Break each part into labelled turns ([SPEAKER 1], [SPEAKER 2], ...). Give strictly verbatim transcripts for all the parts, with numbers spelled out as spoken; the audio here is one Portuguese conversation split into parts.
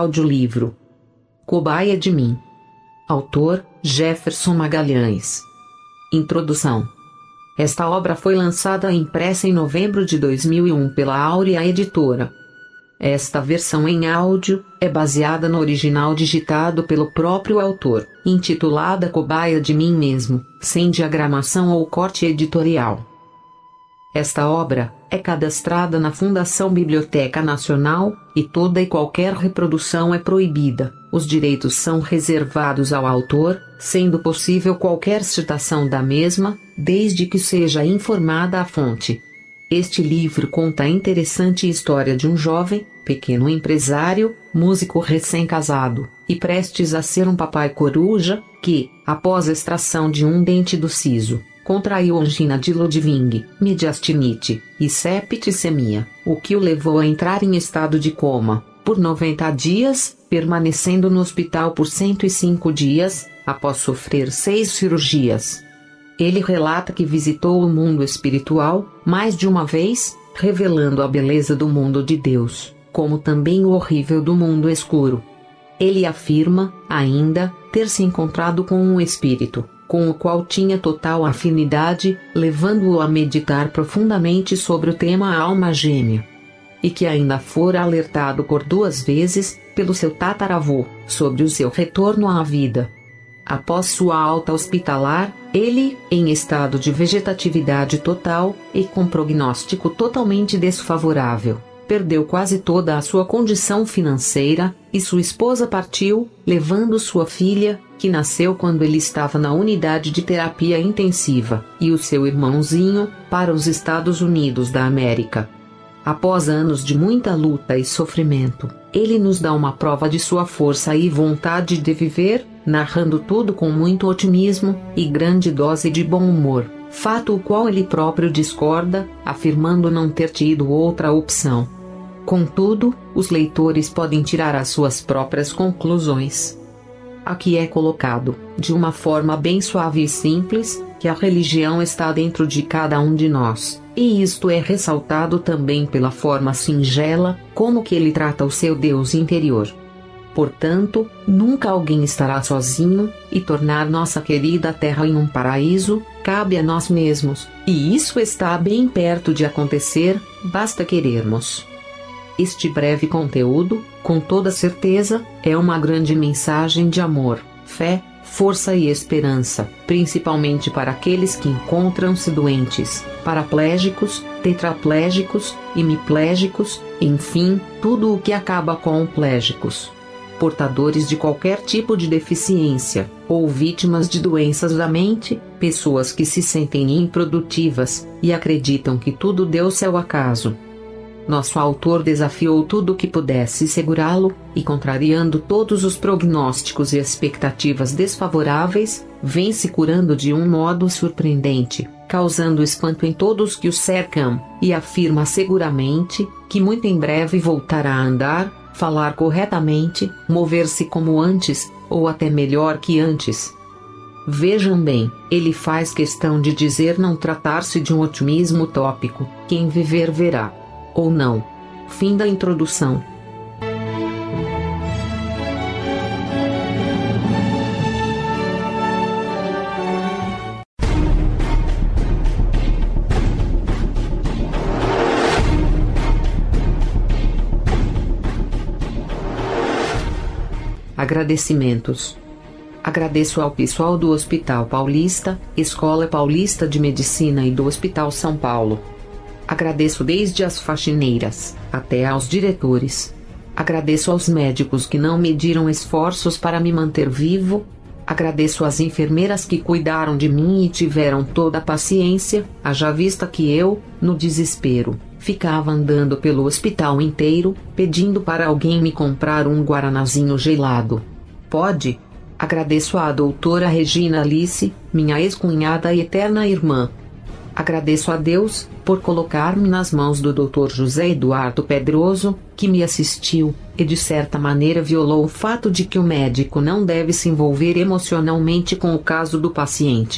[SPEAKER 1] audiolivro Cobaia de Mim. Autor, Jefferson Magalhães. Introdução. Esta obra foi lançada e impressa em novembro de dois mil e um pela Áurea Editora. Esta versão em áudio é baseada no original digitado pelo próprio autor, intitulada Cobaia de Mim Mesmo, sem diagramação ou corte editorial. Esta obra é cadastrada na Fundação Biblioteca Nacional, e toda e qualquer reprodução é proibida. Os direitos são reservados ao autor, sendo possível qualquer citação da mesma, desde que seja informada a fonte. Este livro conta a interessante história de um jovem, pequeno empresário, músico recém-casado, e prestes a ser um papai coruja, que, após a extração de um dente do siso, contraiu angina de Ludwig, mediastinite e septicemia, o que o levou a entrar em estado de coma, por noventa dias, permanecendo no hospital por cento e cinco dias, após sofrer seis cirurgias. Ele relata que visitou o mundo espiritual, mais de uma vez, revelando a beleza do mundo de Deus, como também o horrível do mundo escuro. Ele afirma, ainda, ter se encontrado com um espírito, com o qual tinha total afinidade, levando-o a meditar profundamente sobre o tema alma gêmea. E que ainda fora alertado por duas vezes, pelo seu tataravô, sobre o seu retorno à vida. Após sua alta hospitalar, ele, em estado de vegetatividade total, e com prognóstico totalmente desfavorável, perdeu quase toda a sua condição financeira, e sua esposa partiu, levando sua filha, que nasceu quando ele estava na unidade de terapia intensiva, e o seu irmãozinho, para os Estados Unidos da América. Após anos de muita luta e sofrimento, ele nos dá uma prova de sua força e vontade de viver, narrando tudo com muito otimismo e grande dose de bom humor, fato o qual ele próprio discorda, afirmando não ter tido outra opção. Contudo, os leitores podem tirar as suas próprias conclusões. Aqui é colocado, de uma forma bem suave e simples, que a religião está dentro de cada um de nós, e isto é ressaltado também pela forma singela, como que ele trata o seu Deus interior. Portanto, nunca alguém estará sozinho, e tornar nossa querida terra em um paraíso, cabe a nós mesmos, e isso está bem perto de acontecer, basta querermos. Este breve conteúdo, com toda certeza, é uma grande mensagem de amor, fé, força e esperança, principalmente para aqueles que encontram-se doentes, paraplégicos, tetraplégicos, hemiplégicos, enfim, tudo o que acaba com plégicos. Portadores de qualquer tipo de deficiência, ou vítimas de doenças da mente, pessoas que se sentem improdutivas, e acreditam que tudo deu-se ao acaso. Nosso autor desafiou tudo o que pudesse segurá-lo, e contrariando todos os prognósticos e expectativas desfavoráveis, vem se curando de um modo surpreendente, causando espanto em todos que o cercam, e afirma seguramente, que muito em breve voltará a andar, falar corretamente, mover-se como antes, ou até melhor que antes. Vejam bem, ele faz questão de dizer não tratar-se de um otimismo utópico, quem viver verá. Ou não. Fim da introdução. Agradecimentos. Agradeço ao pessoal do Hospital Paulista, Escola Paulista de Medicina e do Hospital São Paulo. Agradeço desde as faxineiras, até aos diretores. Agradeço aos médicos que não mediram esforços para me manter vivo. Agradeço às enfermeiras que cuidaram de mim e tiveram toda a paciência, haja vista que eu, no desespero, ficava andando pelo hospital inteiro, pedindo para alguém me comprar um guaranazinho gelado. Pode? Agradeço à doutora Regina Alice, minha ex-cunhada e eterna irmã. Agradeço a Deus por colocar-me nas mãos do doutor José Eduardo Pedroso, que me assistiu, e de certa maneira violou o fato de que o médico não deve se envolver emocionalmente com o caso do paciente.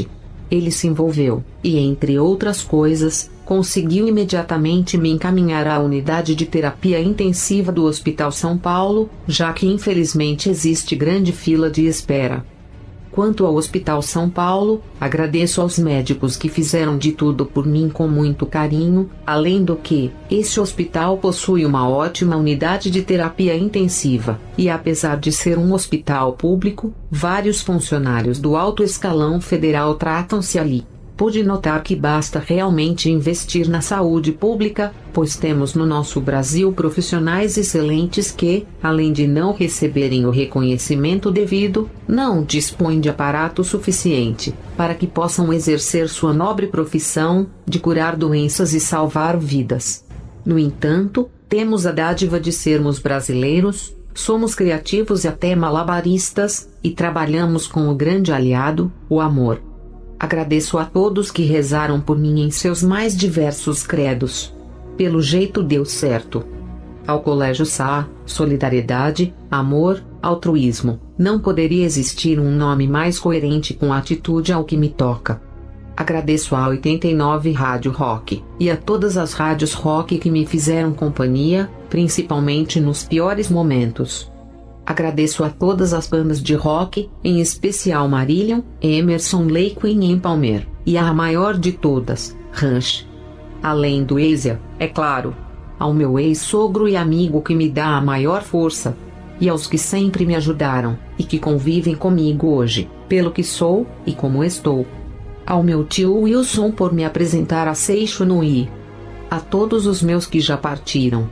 [SPEAKER 1] Ele se envolveu, e entre outras coisas, conseguiu imediatamente me encaminhar à unidade de terapia intensiva do Hospital São Paulo, já que infelizmente existe grande fila de espera. Quanto ao Hospital São Paulo, agradeço aos médicos que fizeram de tudo por mim com muito carinho, além do que, esse hospital possui uma ótima unidade de terapia intensiva, e apesar de ser um hospital público, vários funcionários do alto escalão federal tratam-se ali. Pude notar que basta realmente investir na saúde pública, pois temos no nosso Brasil profissionais excelentes que, além de não receberem o reconhecimento devido, não dispõem de aparato suficiente para que possam exercer sua nobre profissão de curar doenças e salvar vidas. No entanto, temos a dádiva de sermos brasileiros, somos criativos e até malabaristas, e trabalhamos com o grande aliado, o amor. Agradeço a todos que rezaram por mim em seus mais diversos credos. Pelo jeito deu certo. Ao Colégio S A, solidariedade, amor, altruísmo, não poderia existir um nome mais coerente com a atitude ao que me toca. Agradeço a oitenta e nove Rádio Rock, e a todas as rádios rock que me fizeram companhia, principalmente nos piores momentos. Agradeço a todas as bandas de rock, em especial Marillion, Emerson Lake e em Palmer, e a maior de todas, Rush. Além do Asia, é claro, ao meu ex-sogro e amigo que me dá a maior força, e aos que sempre me ajudaram, e que convivem comigo hoje, pelo que sou, e como estou. Ao meu tio Wilson por me apresentar a Seixo no I. A todos os meus que já partiram.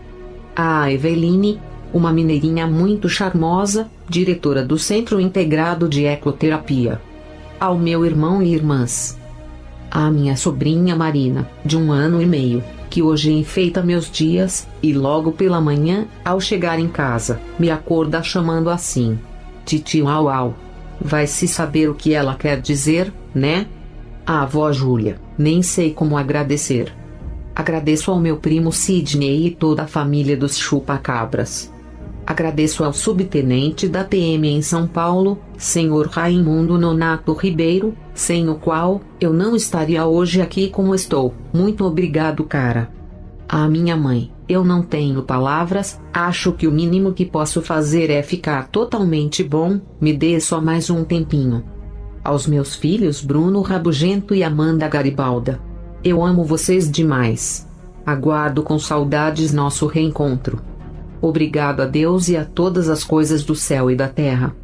[SPEAKER 1] A Eveline, uma mineirinha muito charmosa, diretora do Centro Integrado de Ecoterapia. Ao meu irmão e irmãs. À minha sobrinha Marina, de um ano e meio, que hoje enfeita meus dias, e logo pela manhã, ao chegar em casa, me acorda chamando assim: Titi Uau Uau. Vai-se saber o que ela quer dizer, né? A avó Júlia, nem sei como agradecer. Agradeço ao meu primo Sidney e toda a família dos chupacabras. Agradeço ao subtenente da P M em São Paulo, senhor Raimundo Nonato Ribeiro, sem o qual eu não estaria hoje aqui como estou. Muito obrigado, cara. À minha mãe, eu não tenho palavras, acho que o mínimo que posso fazer é ficar totalmente bom, me dê só mais um tempinho. Aos meus filhos Bruno Rabugento e Amanda Garibalda. Eu amo vocês demais. Aguardo com saudades nosso reencontro. Obrigado a Deus e a todas as coisas do céu e da terra.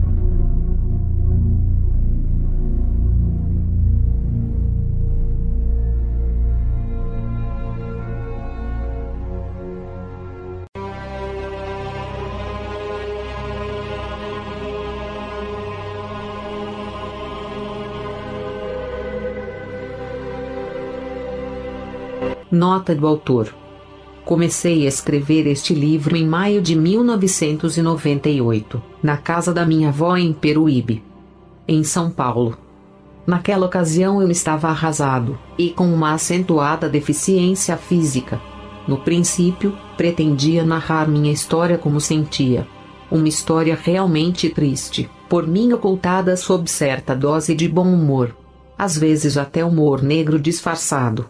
[SPEAKER 1] Nota do autor. Comecei a escrever este livro em maio de mil novecentos e noventa e oito, na casa da minha avó em Peruíbe, em São Paulo. Naquela ocasião eu estava arrasado, e com uma acentuada deficiência física. No princípio, pretendia narrar minha história como sentia. Uma história realmente triste, por mim ocultada sob certa dose de bom humor. Às vezes até humor negro disfarçado.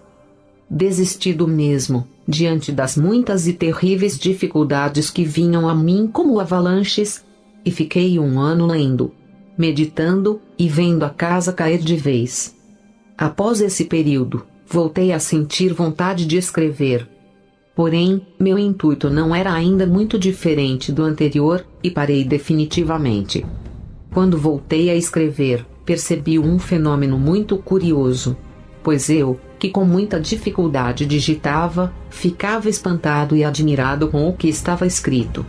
[SPEAKER 1] Desistido mesmo, diante das muitas e terríveis dificuldades que vinham a mim como avalanches, e fiquei um ano lendo, meditando, e vendo a casa cair de vez. Após esse período, voltei a sentir vontade de escrever. Porém, meu intuito não era ainda muito diferente do anterior, e parei definitivamente. Quando voltei a escrever, percebi um fenômeno muito curioso, pois eu, que com muita dificuldade digitava, ficava espantado e admirado com o que estava escrito.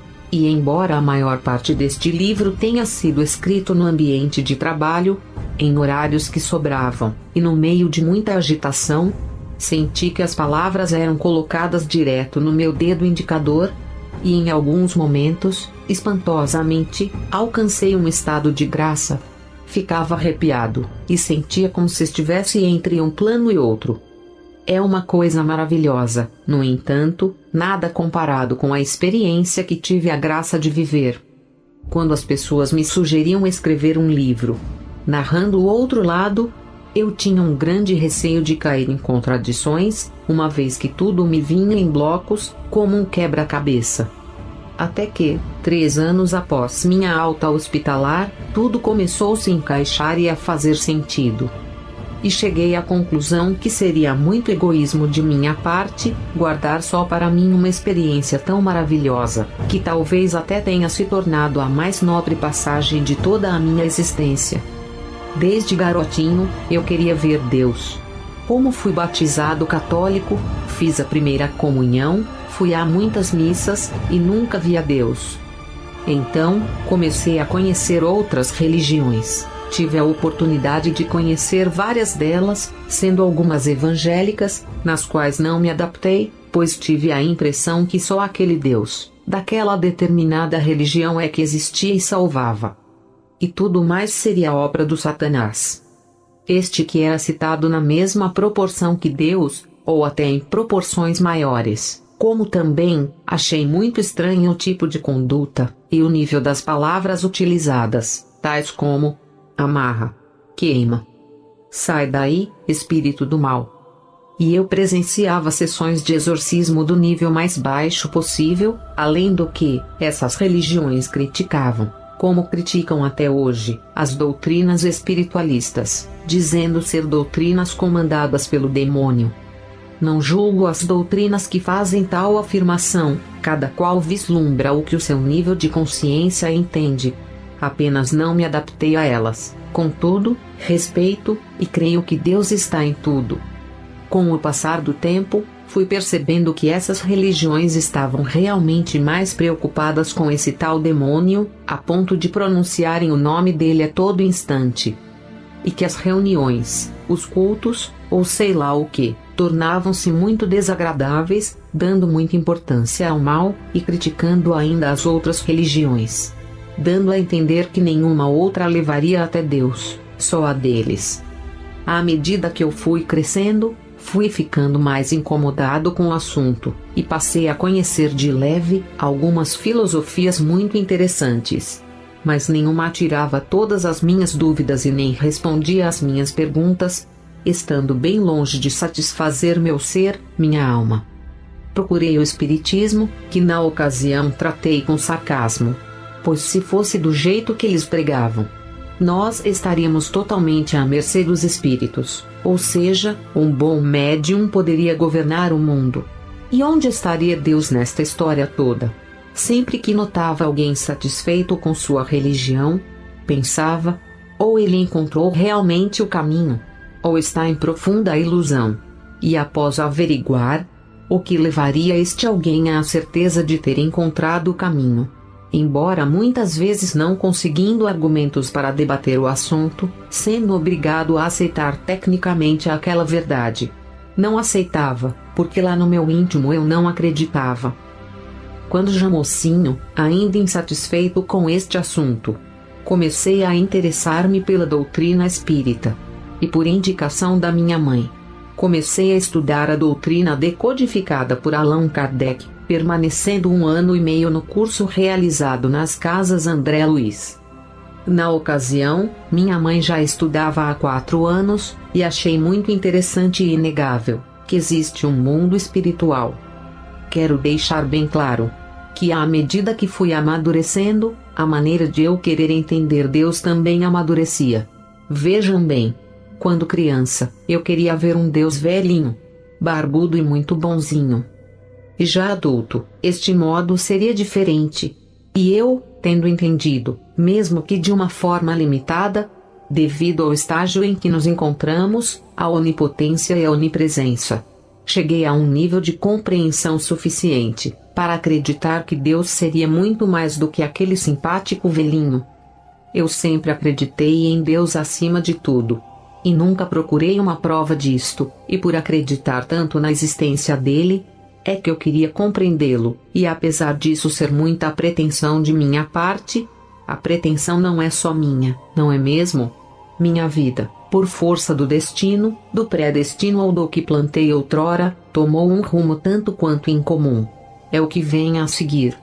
[SPEAKER 1] E embora a maior parte deste livro tenha sido escrito no ambiente de trabalho, em horários que sobravam, e no meio de muita agitação, senti que as palavras eram colocadas direto no meu dedo indicador, e em alguns momentos, espantosamente, alcancei um estado de graça. Ficava arrepiado, e sentia como se estivesse entre um plano e outro. É uma coisa maravilhosa, no entanto, nada comparado com a experiência que tive a graça de viver. Quando as pessoas me sugeriam escrever um livro, narrando o outro lado, Eu tinha um grande receio de cair em contradições, uma vez que tudo me vinha em blocos, como um quebra-cabeça. Até que, três anos após minha alta hospitalar, tudo começou a se encaixar e a fazer sentido. E cheguei à conclusão que seria muito egoísmo de minha parte guardar só para mim uma experiência tão maravilhosa, que talvez até tenha se tornado a mais nobre passagem de toda a minha existência. Desde garotinho, eu queria ver Deus. Como fui batizado católico, fiz a primeira comunhão, fui a muitas missas e nunca vi a Deus. Então, comecei a conhecer outras religiões. Tive a oportunidade de conhecer várias delas, sendo algumas evangélicas, nas quais não me adaptei, pois tive a impressão que só aquele Deus, daquela determinada religião é que existia e salvava. E tudo mais seria obra do Satanás. Este que era citado na mesma proporção que Deus, ou até em proporções maiores. Como também, achei muito estranho o tipo de conduta, e o nível das palavras utilizadas, tais como amarra, queima, sai daí, espírito do mal. E eu presenciava sessões de exorcismo do nível mais baixo possível, além do que essas religiões criticavam, como criticam até hoje, as doutrinas espiritualistas, dizendo ser doutrinas comandadas pelo demônio. Não julgo as doutrinas que fazem tal afirmação, cada qual vislumbra o que o seu nível de consciência entende. Apenas não me adaptei a elas. Contudo, respeito, e creio que Deus está em tudo. Com o passar do tempo, fui percebendo que essas religiões estavam realmente mais preocupadas com esse tal demônio, a ponto de pronunciarem o nome dele a todo instante. E que as reuniões, os cultos, ou sei lá o que, tornavam-se muito desagradáveis, dando muita importância ao mal, e criticando ainda as outras religiões. Dando a entender que nenhuma outra levaria até Deus, só a deles. À medida que eu fui crescendo, fui ficando mais incomodado com o assunto, e passei a conhecer de leve algumas filosofias muito interessantes. Mas nenhuma tirava todas as minhas dúvidas e nem respondia às minhas perguntas, estando bem longe de satisfazer meu ser, minha alma. Procurei o Espiritismo, que na ocasião tratei com sarcasmo, pois se fosse do jeito que eles pregavam, nós estaríamos totalmente à mercê dos espíritos, ou seja, um bom médium poderia governar o mundo. E onde estaria Deus nesta história toda? Sempre que notava alguém satisfeito com sua religião, pensava, ou ele encontrou realmente o caminho, ou está em profunda ilusão. E após averiguar, o que levaria este alguém à certeza de ter encontrado o caminho? Embora muitas vezes não conseguindo argumentos para debater o assunto, sendo obrigado a aceitar tecnicamente aquela verdade. Não aceitava, porque lá no meu íntimo eu não acreditava. Quando já mocinho, ainda insatisfeito com este assunto, comecei a interessar-me pela doutrina espírita. E por indicação da minha mãe, comecei a estudar a doutrina decodificada por Allan Kardec, permanecendo um ano e meio no curso realizado nas Casas André Luiz. Na ocasião, minha mãe já estudava há quatro anos, e achei muito interessante e inegável, que existe um mundo espiritual. Quero deixar bem claro, que à medida que fui amadurecendo, a maneira de eu querer entender Deus também amadurecia. Vejam bem, quando criança, eu queria ver um Deus velhinho, barbudo e muito bonzinho. E já adulto, este modo seria diferente. E eu, tendo entendido, mesmo que de uma forma limitada, devido ao estágio em que nos encontramos, a onipotência e a onipresença, cheguei a um nível de compreensão suficiente para acreditar que Deus seria muito mais do que aquele simpático velhinho. Eu sempre acreditei em Deus acima de tudo, e nunca procurei uma prova disto, e por acreditar tanto na existência dele, é que eu queria compreendê-lo, e apesar disso ser muita pretensão de minha parte, a pretensão não é só minha, não é mesmo? Minha vida, por força do destino, do predestino ou do que plantei outrora, tomou um rumo tanto quanto incomum. É o que vem a seguir.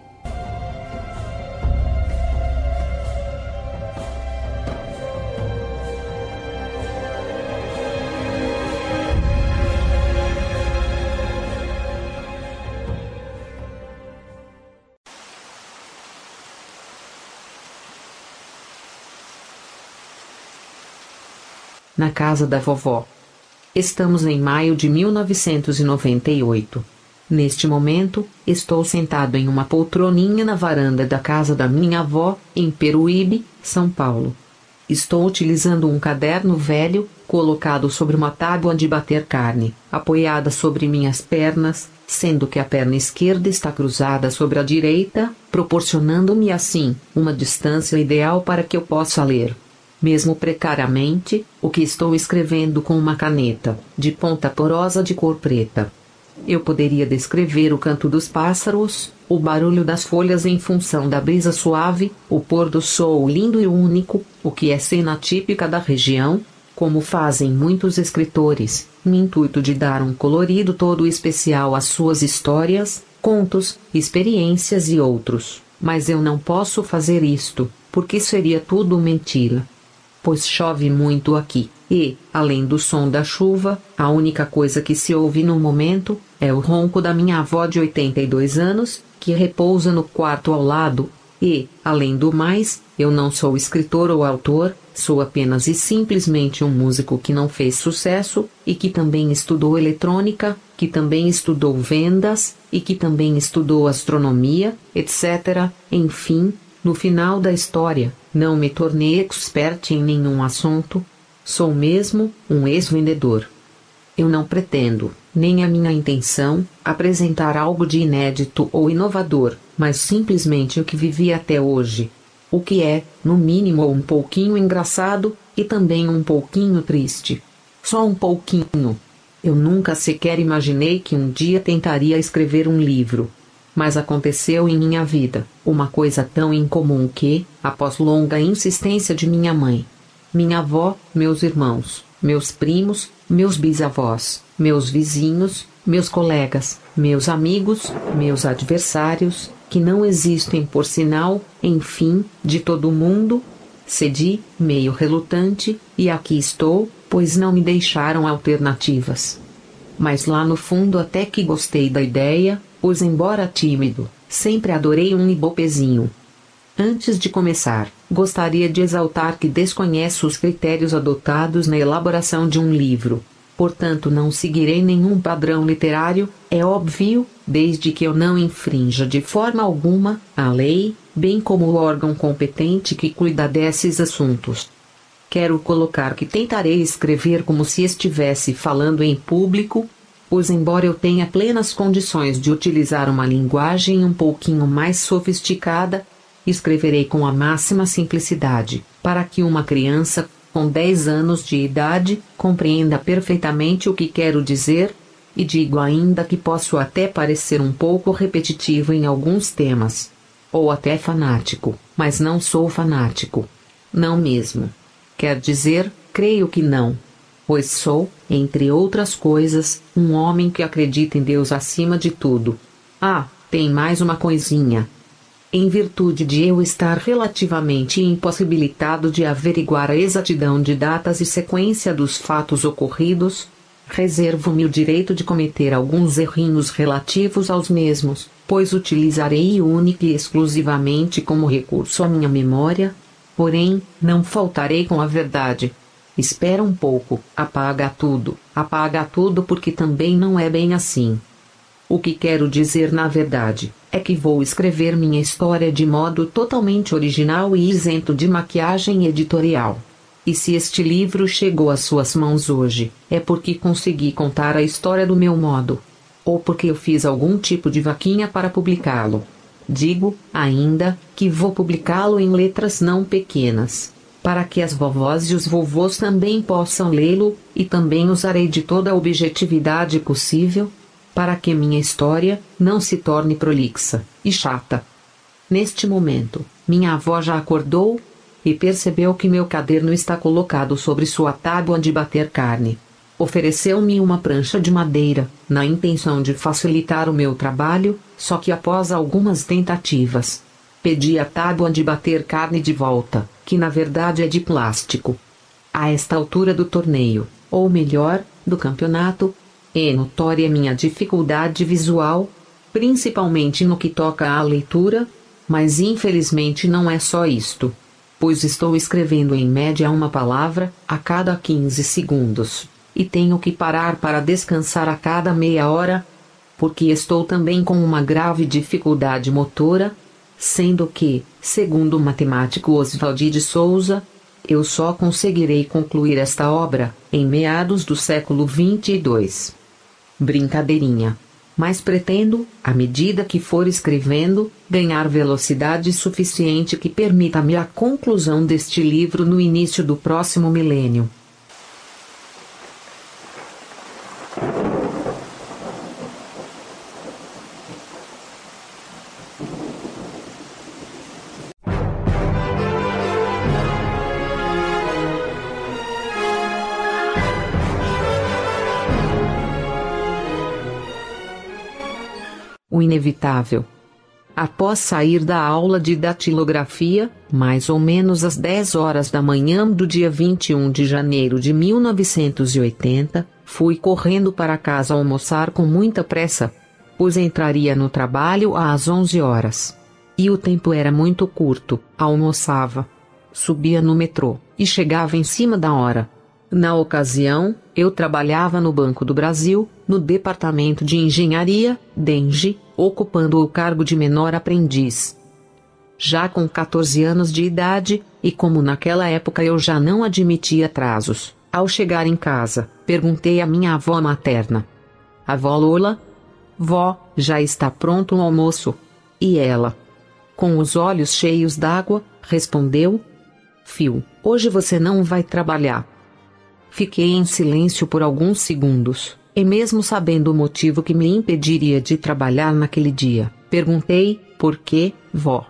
[SPEAKER 1] na casa da vovó. Estamos em maio de mil novecentos e noventa e oito. Neste momento, estou sentado em uma poltroninha na varanda da casa da minha avó, em Peruíbe, São Paulo. Estou utilizando um caderno velho, colocado sobre uma tábua de bater carne, apoiada sobre minhas pernas, sendo que a perna esquerda está cruzada sobre a direita, proporcionando-me assim uma distância ideal para que eu possa ler, mesmo precariamente, o que estou escrevendo com uma caneta, de ponta porosa de cor preta. Eu poderia descrever o canto dos pássaros, o barulho das folhas em função da brisa suave, o pôr do sol lindo e único, o que é cena típica da região, como fazem muitos escritores, no intuito de dar um colorido todo especial às suas histórias, contos, experiências e outros. Mas eu não posso fazer isto, porque seria tudo mentira. Pois chove muito aqui, e, além do som da chuva, a única coisa que se ouve no momento é o ronco da minha avó de oitenta e dois anos, que repousa no quarto ao lado, e, além do mais, eu não sou escritor ou autor, sou apenas e simplesmente um músico que não fez sucesso, e que também estudou eletrônica, que também estudou vendas, e que também estudou astronomia, etcétera. Enfim, no final da história, não me tornei expert em nenhum assunto, sou mesmo um ex-vendedor. Eu não pretendo, nem a minha intenção, apresentar algo de inédito ou inovador, mas simplesmente o que vivi até hoje. O que é, no mínimo, um pouquinho engraçado, e também um pouquinho triste. Só um pouquinho. Eu nunca sequer imaginei que um dia tentaria escrever um livro. Mas aconteceu em minha vida, uma coisa tão incomum que, após longa insistência de minha mãe, minha avó, meus irmãos, meus primos, meus bisavós, meus vizinhos, meus colegas, meus amigos, meus adversários, que não existem por sinal, enfim, de todo mundo, cedi, meio relutante, e aqui estou, pois não me deixaram alternativas. Mas lá no fundo até que gostei da ideia, pois embora tímido, sempre adorei um ibopezinho. Antes de começar, gostaria de exaltar que desconheço os critérios adotados na elaboração de um livro. Portanto, não seguirei nenhum padrão literário, é óbvio, desde que eu não infrinja de forma alguma a lei, bem como o órgão competente que cuida desses assuntos. Quero colocar que tentarei escrever como se estivesse falando em público, pois embora eu tenha plenas condições de utilizar uma linguagem um pouquinho mais sofisticada, escreverei com a máxima simplicidade, para que uma criança com dez anos de idade compreenda perfeitamente o que quero dizer, e digo ainda que posso até parecer um pouco repetitivo em alguns temas, ou até fanático, mas não sou fanático. Não mesmo. Quer dizer, creio que não. Pois sou, entre outras coisas, um homem que acredita em Deus acima de tudo. Ah, tem mais uma coisinha. Em virtude de eu estar relativamente impossibilitado de averiguar a exatidão de datas e sequência dos fatos ocorridos, reservo-me o direito de cometer alguns errinhos relativos aos mesmos, pois utilizarei única e exclusivamente como recurso a minha memória, porém, não faltarei com a verdade. Espera um pouco, apaga tudo, apaga tudo porque também não é bem assim. O que quero dizer na verdade, é que vou escrever minha história de modo totalmente original e isento de maquiagem editorial. E se este livro chegou às suas mãos hoje, é porque consegui contar a história do meu modo. Ou porque eu fiz algum tipo de vaquinha para publicá-lo. Digo, ainda, que vou publicá-lo em letras não pequenas, para que as vovós e os vovôs também possam lê-lo, e também usarei de toda a objetividade possível, para que minha história não se torne prolixa e chata. Neste momento, minha avó já acordou e percebeu que meu caderno está colocado sobre sua tábua de bater carne. Ofereceu-me uma prancha de madeira, na intenção de facilitar o meu trabalho, só que após algumas tentativas, pedi a tábua de bater carne de volta, que na verdade é de plástico. A esta altura do torneio, ou melhor, do campeonato, é notória minha dificuldade visual, principalmente no que toca à leitura, mas infelizmente não é só isto. pois estou escrevendo em média uma palavra a cada quinze segundos, e tenho que parar para descansar a cada meia hora, porque estou também com uma grave dificuldade motora, sendo que, segundo o matemático Oswald de Souza, eu só conseguirei concluir esta obra em meados do século vinte e dois. Brincadeirinha. Mas pretendo, à medida que for escrevendo, ganhar velocidade suficiente que permita-me a conclusão deste livro no início do próximo milênio. O inevitável. Após sair da aula de datilografia, mais ou menos às dez horas da manhã do dia vinte e um de janeiro de mil novecentos e oitenta, fui correndo para casa almoçar com muita pressa, pois entraria no trabalho às onze horas. E o tempo era muito curto. Almoçava, subia no metrô e chegava em cima da hora. Na ocasião, eu trabalhava no Banco do Brasil, no Departamento de Engenharia, D E N G, ocupando o cargo de menor aprendiz. Já com quatorze anos de idade, e como naquela época eu já não admitia atrasos, ao chegar em casa, perguntei à minha avó materna: "Avó Lola? Vó, já está pronto o almoço?" E ela, com os olhos cheios d'água, respondeu: "Fio, hoje você não vai trabalhar." Fiquei em silêncio por alguns segundos, e mesmo sabendo o motivo que me impediria de trabalhar naquele dia, perguntei: "Por quê, vó?"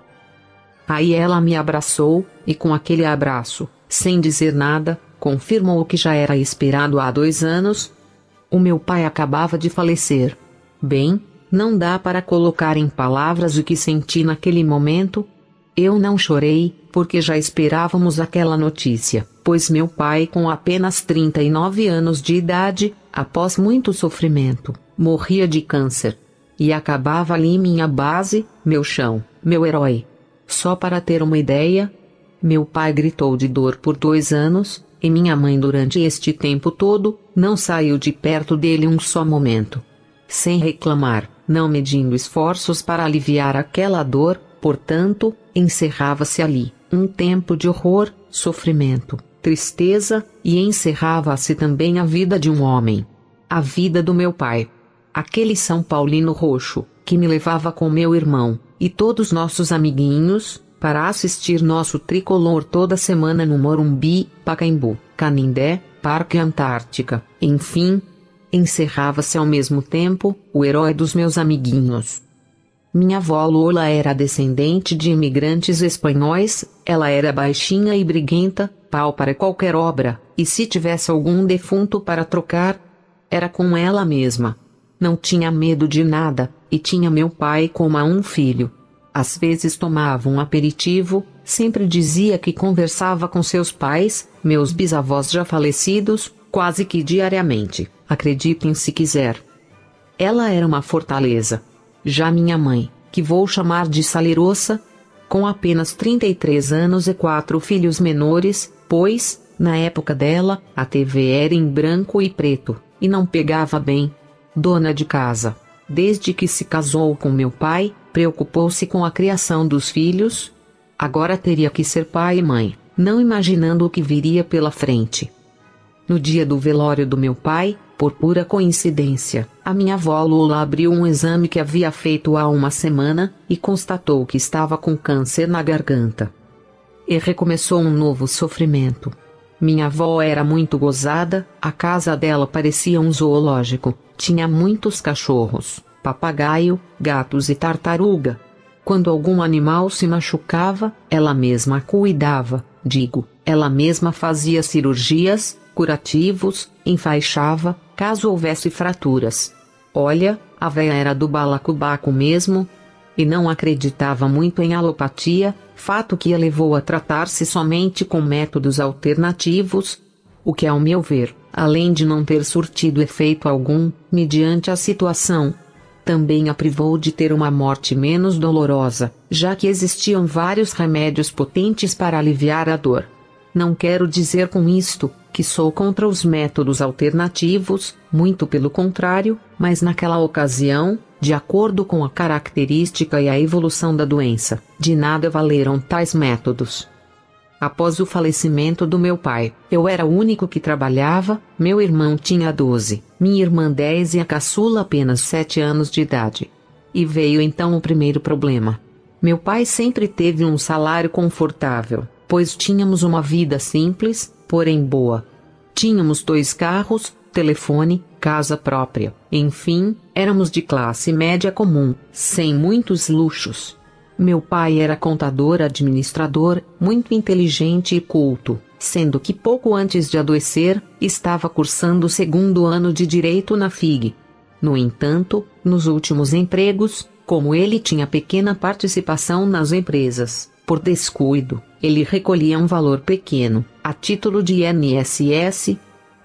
[SPEAKER 1] Aí ela me abraçou, e com aquele abraço, sem dizer nada, confirmou o que já era esperado há dois anos. O meu pai acabava de falecer. Bem, não dá para colocar em palavras o que senti naquele momento. Eu não chorei, porque já esperávamos aquela notícia, pois meu pai, com apenas trinta e nove anos de idade, após muito sofrimento, morria de câncer. E acabava ali minha base, meu chão, meu herói. Só para ter uma ideia, meu pai gritou de dor por dois anos, e minha mãe durante este tempo todo, não saiu de perto dele um só momento. Sem reclamar, não medindo esforços para aliviar aquela dor. Portanto, encerrava-se ali um tempo de horror, sofrimento, tristeza, e encerrava-se também a vida de um homem. A vida do meu pai. Aquele São Paulino roxo, que me levava com meu irmão, e todos nossos amiguinhos, para assistir nosso tricolor toda semana no Morumbi, Pacaembu, Canindé, Parque Antártica, enfim. Encerrava-se ao mesmo tempo, o herói dos meus amiguinhos. Minha avó Lola era descendente de imigrantes espanhóis, ela era baixinha e briguenta, pau para qualquer obra, e se tivesse algum defunto para trocar, era com ela mesma. Não tinha medo de nada, e tinha meu pai como a um filho. Às vezes tomava um aperitivo, sempre dizia que conversava com seus pais, meus bisavós já falecidos, quase que diariamente, acreditem se quiser. Ela era uma fortaleza. Já minha mãe, que vou chamar de Salerosa, com apenas trinta e três anos e quatro filhos menores, pois, na época dela, a T V era em branco e preto, e não pegava bem. Dona de casa. Desde que se casou com meu pai, preocupou-se com a criação dos filhos. Agora teria que ser pai e mãe, não imaginando o que viria pela frente. No dia do velório do meu pai, por pura coincidência, a minha avó Lola abriu um exame que havia feito há uma semana, e constatou que estava com câncer na garganta. E recomeçou um novo sofrimento. Minha avó era muito gozada, a casa dela parecia um zoológico, tinha muitos cachorros, papagaio, gatos e tartaruga. Quando algum animal se machucava, ela mesma cuidava, digo, ela mesma fazia cirurgias, curativos, enfaixava, caso houvesse fraturas. Olha, a véia era do balacobaco mesmo, e não acreditava muito em alopatia, fato que a levou a tratar-se somente com métodos alternativos, o que, ao meu ver, além de não ter surtido efeito algum, mediante a situação, também a privou de ter uma morte menos dolorosa, já que existiam vários remédios potentes para aliviar a dor. Não quero dizer com isto que sou contra os métodos alternativos, muito pelo contrário, mas naquela ocasião, de acordo com a característica e a evolução da doença, de nada valeram tais métodos. Após o falecimento do meu pai, eu era o único que trabalhava, meu irmão tinha doze, minha irmã dez e a caçula apenas sete anos de idade. E veio então o primeiro problema. Meu pai sempre teve um salário confortável, pois tínhamos uma vida simples, porém boa. Tínhamos dois carros, telefone, casa própria, enfim, éramos de classe média comum, sem muitos luxos. Meu pai era contador administrador, muito inteligente e culto, sendo que pouco antes de adoecer, estava cursando o segundo ano de Direito na F I G. No entanto, nos últimos empregos, como ele tinha pequena participação nas empresas, por descuido, ele recolhia um valor pequeno, a título de I N S S,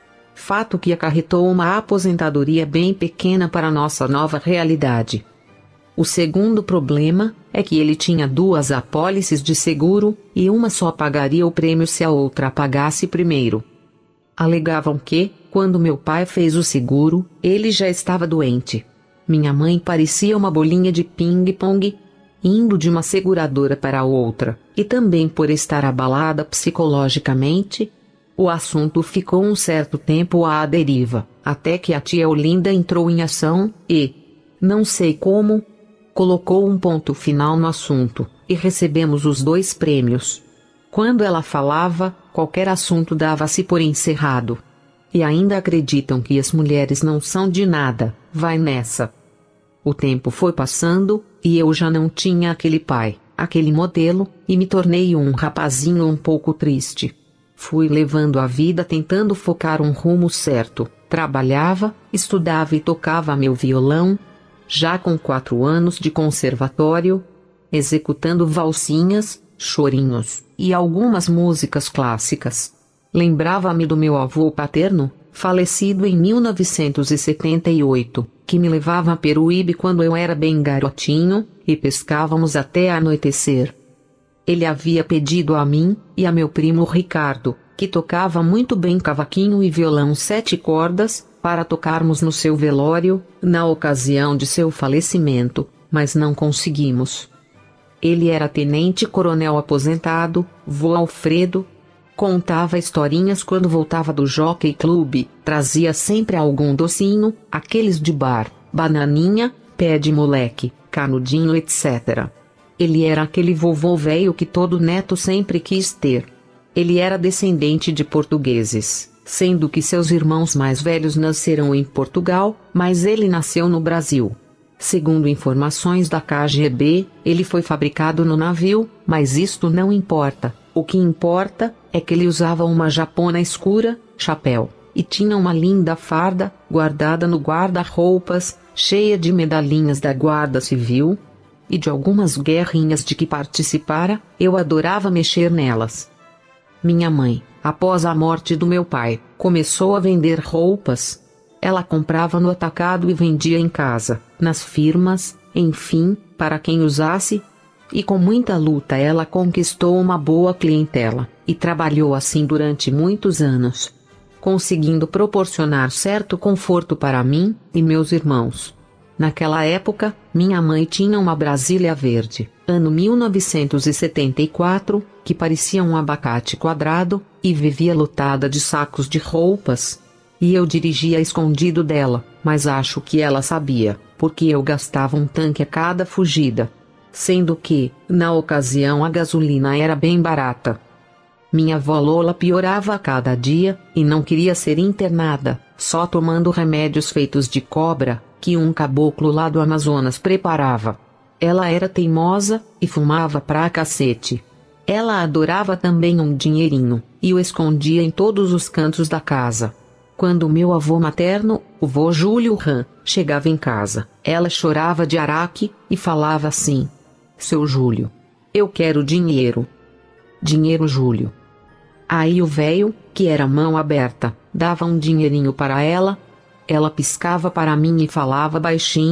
[SPEAKER 1] fato que acarretou uma aposentadoria bem pequena para nossa nova realidade. O segundo problema é que ele tinha duas apólices de seguro, e uma só pagaria o prêmio se a outra pagasse primeiro. Alegavam que, quando meu pai fez o seguro, ele já estava doente. Minha mãe parecia uma bolinha de ping-pong, indo de uma seguradora para outra, e também por estar abalada psicologicamente. O assunto ficou um certo tempo à deriva, até que a tia Olinda entrou em ação e, não sei como, colocou um ponto final no assunto, e recebemos os dois prêmios. Quando ela falava, qualquer assunto dava-se por encerrado. E ainda acreditam que as mulheres não são de nada, vai nessa. O tempo foi passando, e eu já não tinha aquele pai, aquele modelo, e me tornei um rapazinho um pouco triste. Fui levando a vida tentando focar um rumo certo, trabalhava, estudava e tocava meu violão, já com quatro anos de conservatório, executando valsinhas, chorinhos, e algumas músicas clássicas. Lembrava-me do meu avô paterno, falecido em mil novecentos e setenta e oito, que me levava a Peruíbe quando eu era bem garotinho, e pescávamos até anoitecer. Ele havia pedido a mim, e a meu primo Ricardo, que tocava muito bem cavaquinho e violão sete cordas, para tocarmos no seu velório, na ocasião de seu falecimento, mas não conseguimos. Ele era tenente-coronel aposentado, vô Alfredo, contava historinhas quando voltava do Jockey Club, trazia sempre algum docinho, aqueles de bar, bananinha, pé de moleque, canudinho, etcétera. Ele era aquele vovô velho que todo neto sempre quis ter. Ele era descendente de portugueses, sendo que seus irmãos mais velhos nasceram em Portugal, mas ele nasceu no Brasil. Segundo informações da K G B, ele foi fabricado no navio, mas isto não importa. O que importa é que ele usava uma japona escura, chapéu, e tinha uma linda farda, guardada no guarda-roupas, cheia de medalhinhas da Guarda Civil, e de algumas guerrinhas de que participara. Eu adorava mexer nelas. Minha mãe, após a morte do meu pai, começou a vender roupas. Ela comprava no atacado e vendia em casa, nas firmas, enfim, para quem usasse. E com muita luta ela conquistou uma boa clientela, e trabalhou assim durante muitos anos, conseguindo proporcionar certo conforto para mim e meus irmãos. Naquela época, minha mãe tinha uma Brasília verde, ano mil novecentos e setenta e quatro, que parecia um abacate quadrado, e vivia lotada de sacos de roupas. E eu dirigia escondido dela, mas acho que ela sabia, porque eu gastava um tanque a cada fugida. Sendo que, na ocasião, a gasolina era bem barata. Minha avó Lola piorava a cada dia, e não queria ser internada, só tomando remédios feitos de cobra, que um caboclo lá do Amazonas preparava. Ela era teimosa, e fumava pra cacete. Ela adorava também um dinheirinho, e o escondia em todos os cantos da casa. Quando meu avô materno, o vô Júlio Ram, chegava em casa, ela chorava de araque, e falava assim: "Seu Júlio, eu quero dinheiro." "Dinheiro, Júlio." Aí o velho, que era mão aberta, dava um dinheirinho para ela. Ela piscava para mim e falava baixinho: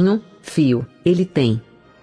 [SPEAKER 1] fio, ele tem.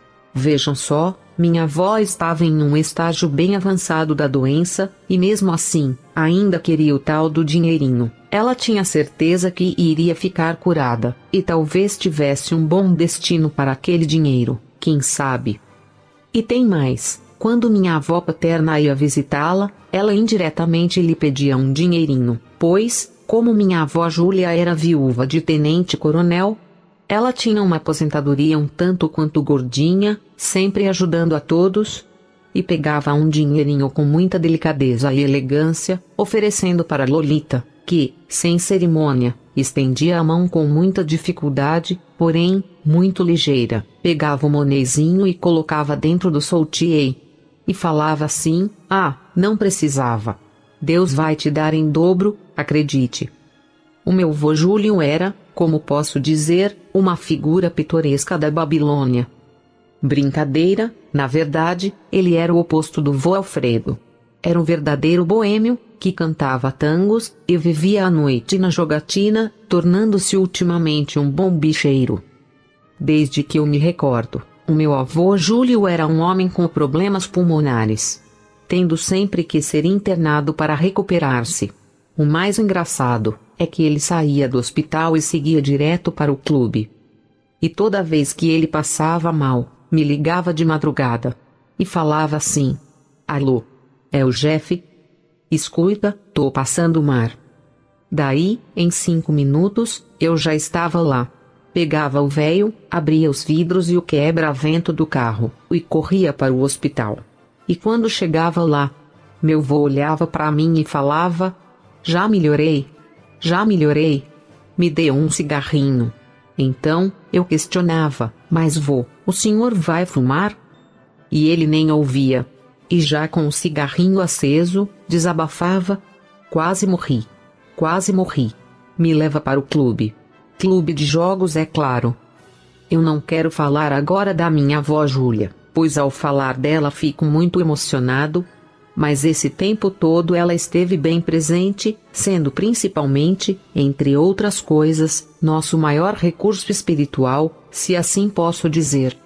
[SPEAKER 1] Vejam só, minha avó estava em um estágio bem avançado da doença, e mesmo assim, ainda queria o tal do dinheirinho. Ela tinha certeza que iria ficar curada, e talvez tivesse um bom destino para aquele dinheiro, quem sabe. E tem mais, quando minha avó paterna ia visitá-la, ela indiretamente lhe pedia um dinheirinho, pois, como minha avó Júlia era viúva de tenente-coronel, ela tinha uma aposentadoria um tanto quanto gordinha, sempre ajudando a todos, e pegava um dinheirinho com muita delicadeza e elegância, oferecendo para Lolita, que, sem cerimônia, estendia a mão com muita dificuldade, porém, muito ligeira, pegava o monezinho e colocava dentro do soltiei. E falava assim: ah, não precisava. Deus vai te dar em dobro, acredite. O meu vô Júlio era, como posso dizer, uma figura pitoresca da Babilônia. Brincadeira, na verdade, ele era o oposto do vô Alfredo. Era um verdadeiro boêmio, que cantava tangos, e vivia a noite na jogatina, tornando-se ultimamente um bom bicheiro. Desde que eu me recordo, o meu avô Júlio era um homem com problemas pulmonares, tendo sempre que ser internado para recuperar-se. O mais engraçado é que ele saía do hospital e seguia direto para o clube. E toda vez que ele passava mal, me ligava de madrugada e falava assim: alô, é o Jeff? Escuta, tô passando o mar. Daí, em cinco minutos, eu já estava lá. Pegava o véio, abria os vidros e o quebra-vento do carro, e corria para o hospital. E quando chegava lá, meu vô olhava para mim e falava: já melhorei, já melhorei, me dê um cigarrinho. Então, eu questionava: mas vô, o senhor vai fumar? E ele nem ouvia. E já com o cigarrinho aceso, desabafava: quase morri, quase morri. Me leva para o clube. Clube de jogos, é claro. Eu não quero falar agora da minha avó Júlia, pois ao falar dela fico muito emocionado, mas esse tempo todo ela esteve bem presente, sendo principalmente, entre outras coisas, nosso maior recurso espiritual, se assim posso dizer.